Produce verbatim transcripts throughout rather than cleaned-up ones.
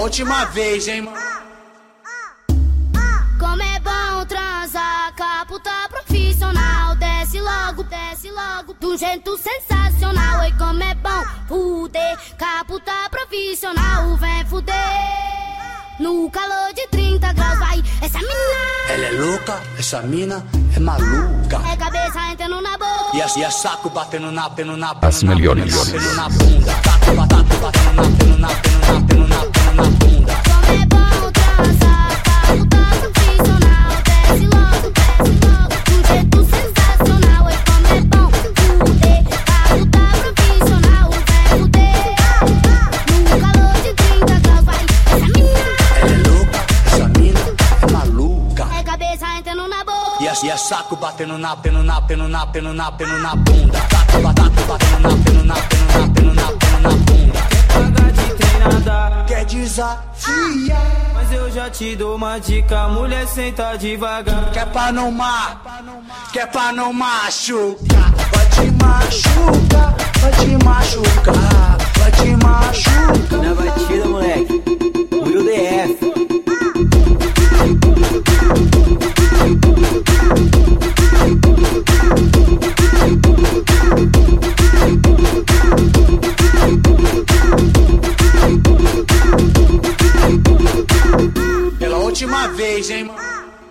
última vez, hein, mano. Como é bom transar, caputa profissional. Desce logo, desce logo, do jeito sensacional. Oi, como é bom fuder, caputa profissional. Vem fuder, no calor de trinta graus, vai, essa mina. Ela é louca, essa mina é maluca. É cabeça entrando na boca. E assim é saco batendo na, peno na, As melhores. batendo na bunda. Taco, batata, batendo na, peno na, peno na, peno na, peno na bunda. Como é bom transar, caputa profissional. Desce logo, desce logo, do jeito sensacional. Oi, como é bom fuder, caputa profissional. Vem fuder, no calor de trinta graus, vai, essa mina. Ela é louca, essa mina é maluca. É cabeça entrando na boca. E assim é saco batendo na, peno na, peno na, peno na, peno na bunda. Taco, batata, batendo na, peno na, peno na, peno na, peno na bunda. Paga de treinada, Quer desafiar? mas eu já te dou uma dica, mulher senta devagar. Quer pra não mar, quer pra não machucar. Vai te machucar, vai te machucar, vai te machucar. Na batida, moleque, Will D F. Pela última vez, hein, mano.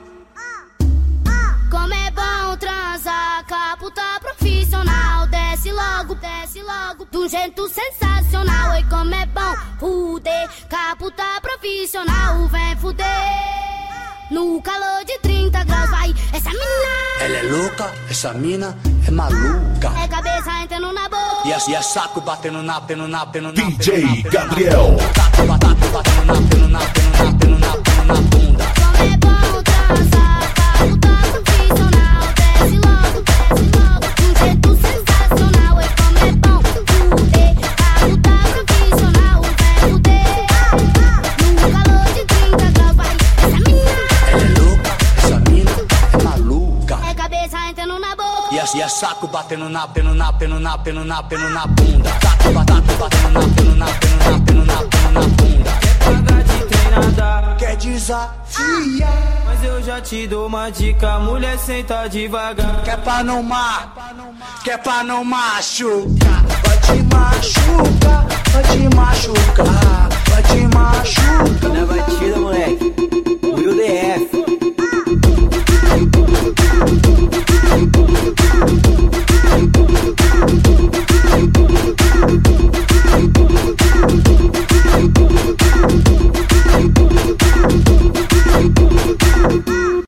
Como é bom transar, caputa profissional. Desce logo, desce logo, do jeito sensacional. Oi, como é bom fuder, caputa profissional. Vem fuder, no calor de trinta graus, vai, essa mina. Ela é louca, essa mina é maluca. É cabeça entrando na boca. E assim é saco batendo na, peno na, peno na, D J peno na, peno na Gabriel. bunda. Taco, batata, batendo na, peno na, peno na, peno na, peno na bunda. Como é bom transar, caputa profissional. Desce logo, desce logo, do jeito sensacional. Oi, como é bom fuder, caputa profissional. Vem fuder, no calor de trinta graus, vai, essa mina. Ela é louca, essa mina é maluca. É cabeça entrando na boca. E assim é saco batendo na, peno na, peno na, peno na, peno na bunda. Taco, batata, batendo na, peno na, peno na, peno na, peno na bunda. Paga de treinada, Quer desafiar? mas eu já te dou uma dica, mulher senta devagar. Quer pra não mar, quer pra não machucar. Vai te machucar, vai te machucar, vai te machucar.